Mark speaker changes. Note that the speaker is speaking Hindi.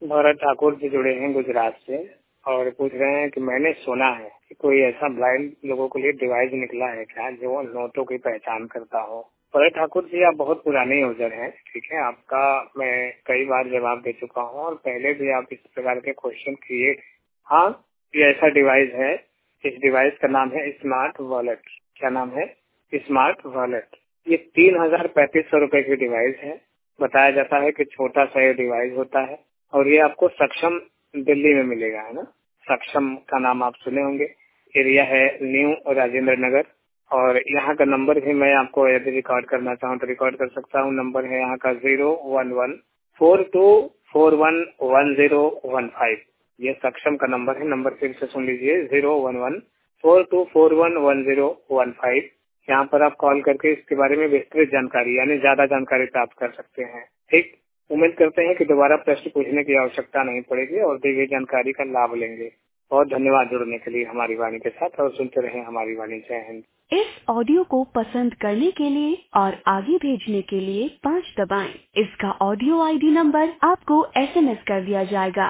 Speaker 1: भरत ठाकुर जी जुड़े हैं गुजरात से और पूछ रहे हैं कि मैंने सुना है कि कोई ऐसा ब्लाइंड लोगों के लिए डिवाइस निकला है क्या जो नोटों की पहचान करता हो। भरत ठाकुर जी आप बहुत पुराने यूजर हैं, ठीक है। आपका मैं कई बार जवाब दे चुका हूँ और पहले भी आप इस प्रकार के क्वेश्चन किए। हाँ, ये ऐसा डिवाइस है। इस डिवाइस का नाम है स्मार्ट वॉलेट। क्या नाम है? Smart wallet. ये 3,3500 की डिवाइस है। बताया जाता है कि छोटा सा ये डिवाइस होता है और ये आपको सक्षम दिल्ली में मिलेगा, है ना। सक्षम का नाम आप सुने होंगे। एरिया है न्यू राजेंद्र नगर और यहाँ का नंबर भी मैं आपको यदि रिकॉर्ड करना चाहूँ तो रिकॉर्ड कर सकता हूँ। नंबर है यहाँ का 01142411015। ये सक्षम का नंबर है। नंबर फिर से सुन लीजिए, 01142411015। यहाँ पर आप कॉल करके इसके बारे में विस्तृत जानकारी यानी ज्यादा जानकारी प्राप्त कर सकते हैं। ठीक, उम्मीद करते हैं कि दोबारा प्रश्न पूछने की आवश्यकता नहीं पड़ेगी और दी गई जानकारी का लाभ लेंगे। बहुत धन्यवाद जुड़ने के लिए हमारी वाणी के साथ और सुनते रहें हमारी वाणी। जय हिंद।
Speaker 2: इस ऑडियो को पसंद करने के लिए और आगे भेजने के लिए 5 दबाएं। इसका ऑडियो आईडी नंबर आपको SMS कर दिया जाएगा।